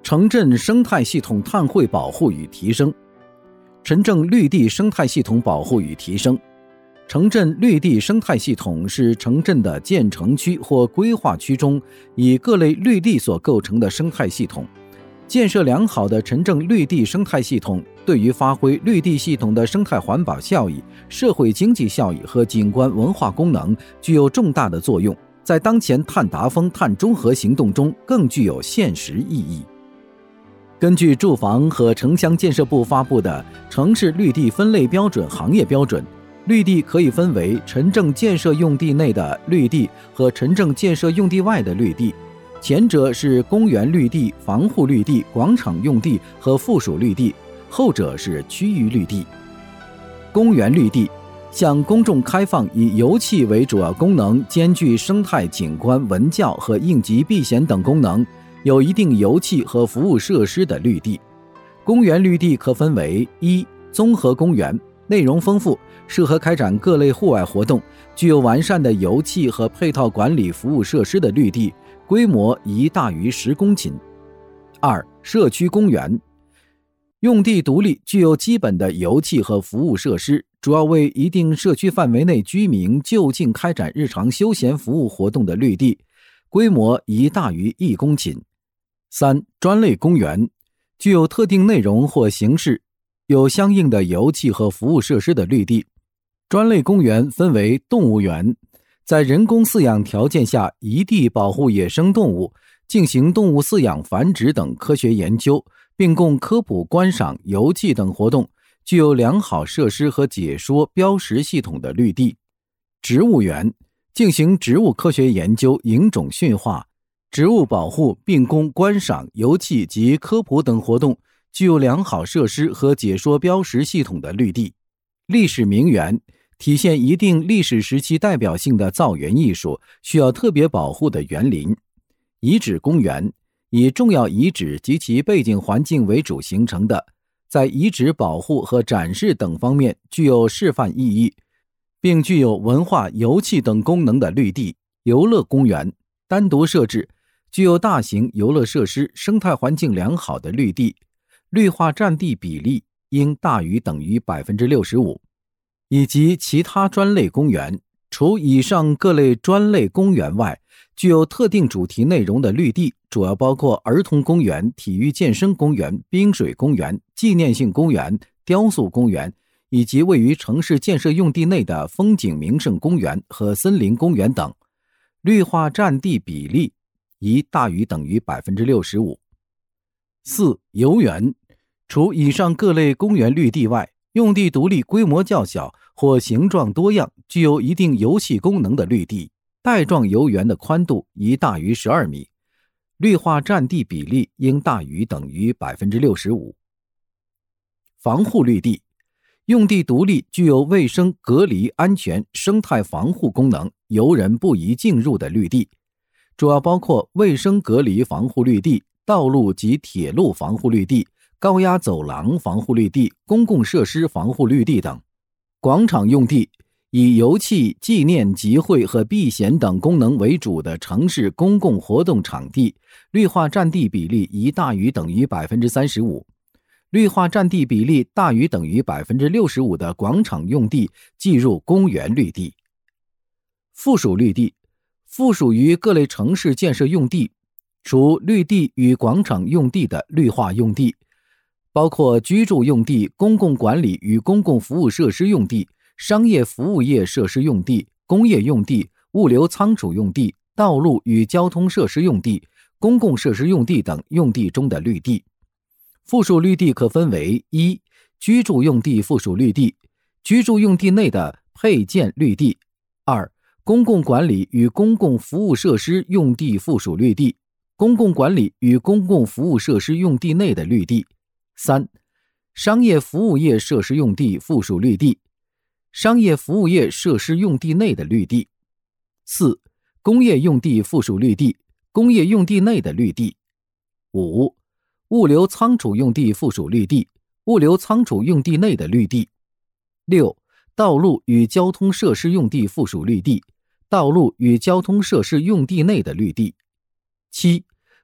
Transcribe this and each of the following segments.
城镇生态系统碳汇保护与提升。城镇绿地生态系统保护与提升。城镇绿地生态系统是城镇的建成区或规划区中以各类绿地所构成的生态系统。建设良好的城镇绿地生态系统，对于发挥绿地系统的生态环保效益、社会经济效益和景观文化功能具有重大的作用，在当前碳达峰、碳中和行动中更具有现实意义。根据住房和城乡建设部发布的城市绿地分类标准行业标准，绿地可以分为城镇建设用地内的绿地和城镇建设用地外的绿地，前者是公园绿地、防护绿地、广场用地和附属绿地，后者是区域绿地。公园绿地向公众开放，以游憩为主要功能，兼具生态景观、文教和应急避险等功能，有一定游憩和服务设施的绿地。公园绿地可分为：一、综合公园，内容丰富，适合开展各类户外活动，具有完善的游憩和配套管理服务设施的绿地，规模宜大于10公顷。二、社区公园，用地独立，具有基本的游憩和服务设施，主要为一定社区范围内居民就近开展日常休闲服务活动的绿地，规模宜大于1公顷。三、专类公园，具有特定内容或形式，有相应的游憩和服务设施的绿地。专类公园分为动物园，在人工饲养条件下移地保护野生动物，进行动物饲养繁殖等科学研究，并供科普观赏、游憩等活动，具有良好设施和解说标识系统的绿地。植物园，进行植物科学研究、引种驯化、植物保护，并供观赏、游憩及科普等活动，具有良好设施和解说标识系统的绿地。历史名园，体现一定历史时期代表性的造园艺术，需要特别保护的园林。遗址公园，以重要遗址及其背景环境为主形成的，在遗址保护和展示等方面具有示范意义，并具有文化、游憩等功能的绿地。游乐公园，单独设置，具有大型游乐设施、生态环境良好的绿地，绿化占地比例应大于等于 65%。以及其他专类公园，除以上各类专类公园外，具有特定主题内容的绿地主要包括儿童公园、体育健身公园、滨水公园、纪念性公园、雕塑公园，以及位于城市建设用地内的风景名胜公园和森林公园等，绿化占地比例宜大于等于 65%。四、游园，除以上各类公园绿地外，用地独立、规模较小或形状多样、具有一定游憩功能的绿地，带状游园的宽度宜大于12米，绿化占地比例应大于等于 65%。防护绿地，用地独立、具有卫生、隔离、安全、生态防护功能，游人不宜进入的绿地，主要包括卫生隔离防护绿地、道路及铁路防护绿地、高压走廊防护绿地、公共设施防护绿地等。广场用地，以游憩、纪念、集会和避险等功能为主的城市公共活动场地，绿化占地比例宜大于等于 35%。绿化占地比例大于等于 65% 的广场用地计入公园绿地。附属绿地，附属于各类城市建设用地，除绿地与广场用地的绿化用地，包括居住用地、公共管理与公共服务设施用地、商业服务业设施用地、工业用地、物流仓储用地、道路与交通设施用地、公共设施用地等用地中的绿地。附属绿地可分为：一、居住用地附属绿地，居住用地内的配建绿地；二、公共管理与公共服务设施用地附属绿地，公共管理与公共服务设施用地内的绿地；三、商业服务业设施用地附属绿地，商业服务业设施用地内的绿地；四、工业用地附属绿地，工业用地内的绿地；五、物流仓储用地附属绿地，物流仓储用地内的绿地；六、道路与交通设施用地附属绿地，道路与交通设施用地内的绿地；七、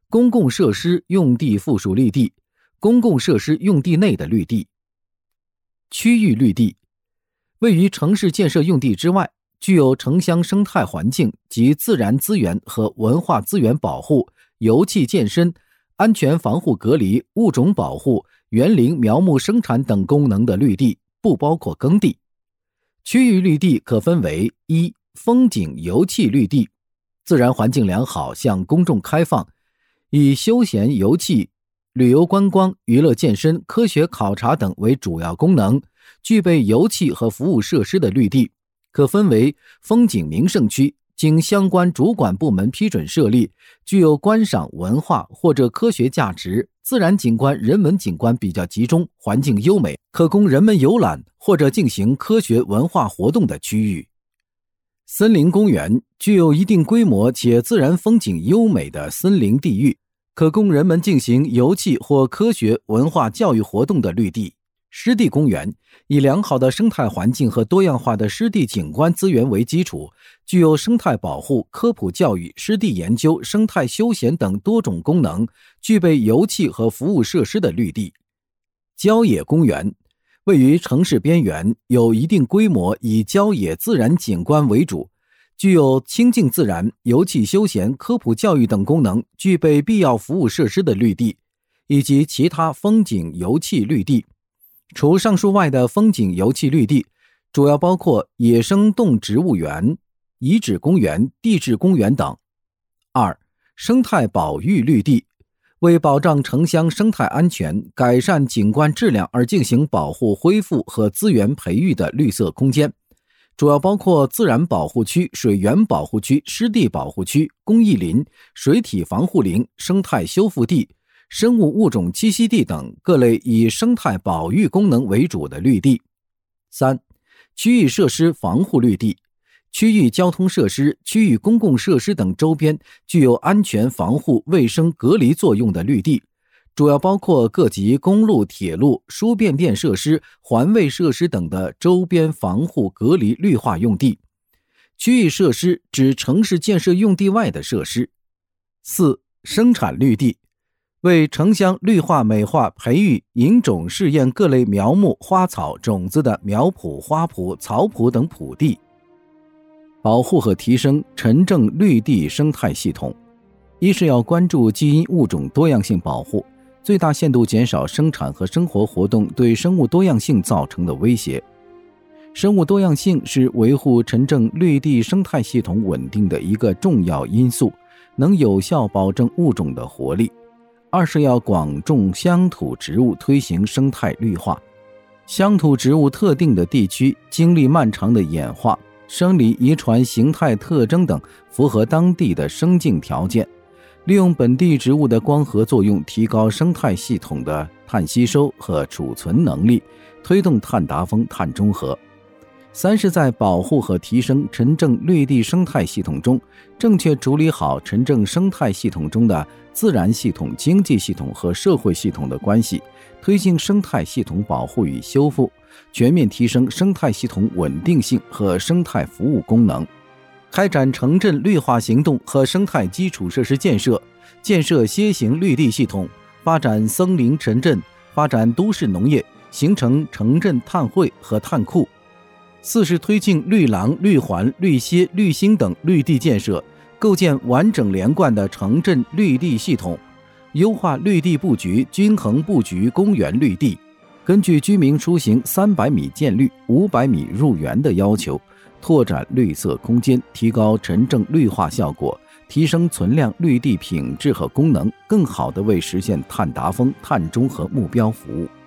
公共设施用地附属绿地、公共设施用地内的绿地。区域绿地位于城市建设用地之外，具有城乡生态环境及自然资源和文化资源保护、油气健身、安全防护隔离、物种保护、园林苗木生产等功能的绿地，不包括耕地。区域绿地可分为：一、风景油气绿地，自然环境良好，向公众开放，以休闲油气、旅游观光、娱乐健身、科学考察等为主要功能，具备油气和服务设施的绿地，可分为风景名胜区，经相关主管部门批准设立，具有观赏文化或者科学价值，自然景观、人文景观比较集中，环境优美，可供人们游览或者进行科学文化活动的区域。森林公园具有一定规模且自然风景优美的森林地域，可供人们进行游憩或科学文化教育活动的绿地。湿地公园以良好的生态环境和多样化的湿地景观资源为基础，具有生态保护、科普教育、湿地研究、生态休闲等多种功能，具备油气和服务设施的绿地。郊野公园位于城市边缘，有一定规模，以郊野自然景观为主，具有亲近自然、游憩休闲、科普教育等功能，具备必要服务设施的绿地，以及其他风景油气绿地。除上述外的风景油气绿地，主要包括野生动植物园、遗址公园、地质公园等。二、生态保育绿地，为保障城乡生态安全、改善景观质量而进行保护恢复和资源培育的绿色空间，主要包括自然保护区、水源保护区、湿地保护区、公益林、水体防护林、生态修复地、生物物种栖息地等各类以生态保育功能为主的绿地。三、区域设施防护绿地，区域交通设施、区域公共设施等周边具有安全防护、卫生隔离作用的绿地，主要包括各级公路、铁路、输变电设施、环卫设施等的周边防护隔离绿化用地。区域设施指城市建设用地外的设施。四、生产绿地，为城乡绿化美化、培育、引种试验各类苗木、花草、种子的苗圃、花圃、草圃等圃地。保护和提升城镇绿地生态系统，一是要关注基因物种多样性保护，最大限度减少生产和生活活动对生物多样性造成的威胁。生物多样性是维护城镇绿地生态系统稳定的一个重要因素，能有效保证物种的活力。二是要广种乡土植物，推行生态绿化。乡土植物特定的地区经历漫长的演化，生理遗传形态特征等符合当地的生境条件，利用本地植物的光合作用，提高生态系统的碳吸收和储存能力，推动碳达峰、碳中和。三是在保护和提升城镇绿地生态系统中，正确处理好城镇生态系统中的自然系统、经济系统和社会系统的关系，推进生态系统保护与修复，全面提升生态系统稳定性和生态服务功能，开展城镇绿化行动和生态基础设施建设，建设楔形绿地系统，发展森林城镇，发展都市农业，形成城镇碳汇和碳库。四是推进绿廊、绿环、绿楔、绿心等绿地建设，构建完整连贯的城镇绿地系统，优化绿地布局，均衡布局公园绿地，根据居民出行300米建绿、500米入园的要求，拓展绿色空间，提高城镇绿化效果，提升存量绿地品质和功能，更好地为实现碳达峰、碳中和目标服务。